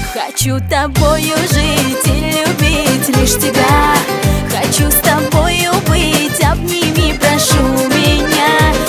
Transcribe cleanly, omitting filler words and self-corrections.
Хочу тобою жить и любить лишь тебя. Хочу с тобою быть, обними, прошу меня.